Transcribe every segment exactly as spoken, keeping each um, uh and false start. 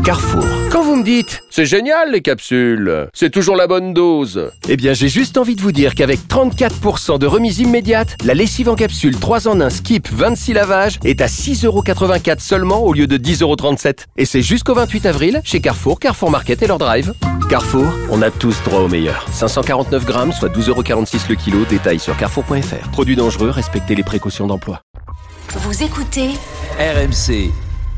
Carrefour. Quand vous me dites « C'est génial les capsules, c'est toujours la bonne dose », eh bien j'ai juste envie de vous dire qu'avec trente-quatre pour cent de remise immédiate, la lessive en capsule trois en un Skip vingt-six lavages est à six euros quatre-vingt-quatre seulement au lieu de dix euros trente-sept. Et c'est jusqu'au vingt-huit avril chez Carrefour, Carrefour Market et leur drive. Carrefour, on a tous droit au meilleur. cinq cent quarante-neuf grammes, soit douze euros quarante-six le kilo. Détail sur carrefour point f r. Produit dangereux, respectez les précautions d'emploi. Vous écoutez R M C.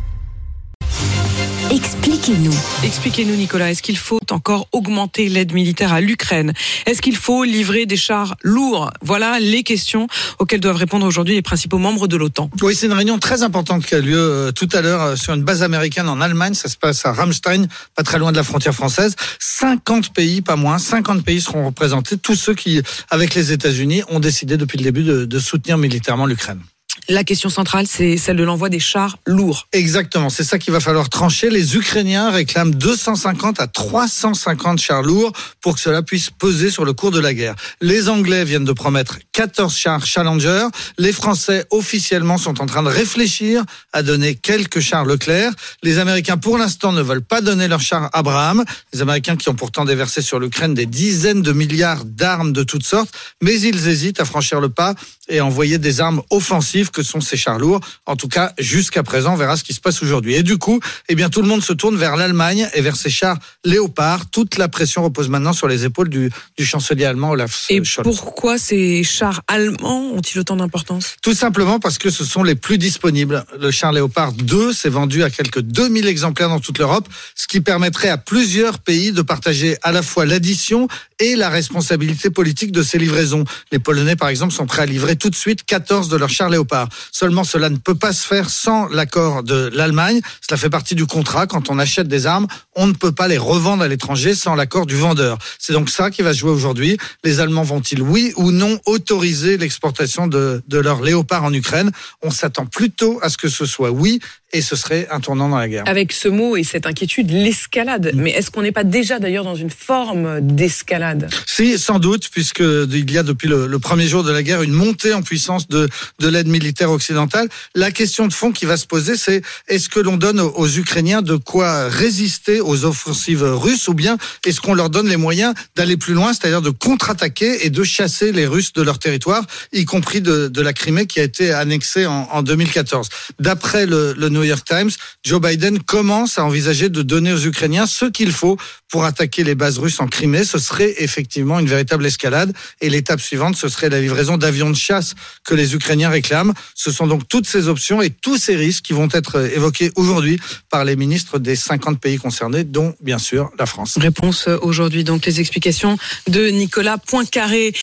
Expliquez-nous. Expliquez-nous, Nicolas, est-ce qu'il faut encore augmenter l'aide militaire à l'Ukraine ? Est-ce qu'il faut livrer des chars lourds ? Voilà les questions auxquelles doivent répondre aujourd'hui les principaux membres de l'OTAN. Oui, c'est une réunion très importante qui a lieu euh, tout à l'heure euh, sur une base américaine en Allemagne. Ça se passe à Ramstein, pas très loin de la frontière française. cinquante pays, pas moins, cinquante pays seront représentés. Tous ceux qui, avec les États-Unis, ont décidé depuis le début de, de soutenir militairement l'Ukraine. La question centrale, c'est celle de l'envoi des chars lourds. Exactement, c'est ça qu'il va falloir trancher. Les Ukrainiens réclament deux cent cinquante à trois cent cinquante chars lourds pour que cela puisse peser sur le cours de la guerre. Les Anglais viennent de promettre quatorze chars Challenger. Les Français, officiellement, sont en train de réfléchir à donner quelques chars Leclerc. Les Américains, pour l'instant, ne veulent pas donner leurs chars Abraham. Les Américains qui ont pourtant déversé sur l'Ukraine des dizaines de milliards d'armes de toutes sortes. Mais ils hésitent à franchir le pas et à envoyer des armes offensives que sont ces chars lourds. En tout cas, jusqu'à présent, on verra ce qui se passe aujourd'hui. Et du coup, eh bien, tout le monde se tourne vers l'Allemagne et vers ces chars Léopard. Toute la pression repose maintenant sur les épaules du, du chancelier allemand Olaf Et Scholz. Pourquoi ces chars allemands ont-ils autant d'importance ? Tout simplement parce que ce sont les plus disponibles. Le char Léopard deux s'est vendu à quelques deux mille exemplaires dans toute l'Europe, ce qui permettrait à plusieurs pays de partager à la fois l'addition et la responsabilité politique de ces livraisons. Les Polonais, par exemple, sont prêts à livrer tout de suite quatorze de leurs chars Léopard. Seulement, cela ne peut pas se faire sans l'accord de l'Allemagne. Cela fait partie du contrat. Quand on achète des armes, on ne peut pas les revendre à l'étranger sans l'accord du vendeur. C'est donc ça qui va jouer aujourd'hui. Les Allemands vont-ils, oui ou non, autoriser l'exportation de, de leurs Léopard en Ukraine ? On s'attend plutôt à ce que ce soit oui, et ce serait un tournant dans la guerre. Avec ce mot et cette inquiétude, l'escalade. Mais est-ce qu'on n'est pas déjà d'ailleurs dans une forme d'escalade ? Si, sans doute, puisqu'il y a depuis le, le premier jour de la guerre une montée en puissance de, de l'aide militaire occidentale. La question de fond qui va se poser, c'est est-ce que l'on donne aux, aux Ukrainiens de quoi résister aux offensives russes, ou bien est-ce qu'on leur donne les moyens d'aller plus loin, c'est-à-dire de contre-attaquer et de chasser les Russes de leur territoire, y compris de, de la Crimée qui a été annexée en, en deux mille quatorze. D'après le, le New York Times, Joe Biden commence à envisager de donner aux Ukrainiens ce qu'il faut pour attaquer les bases russes en Crimée. Ce serait effectivement une véritable escalade. Et l'étape suivante, ce serait la livraison d'avions de chasse que les Ukrainiens réclament. Ce sont donc toutes ces options et tous ces risques qui vont être évoqués aujourd'hui par les ministres des cinquante pays concernés, dont bien sûr la France. Réponse aujourd'hui, donc les explications de Nicolas Poincaré.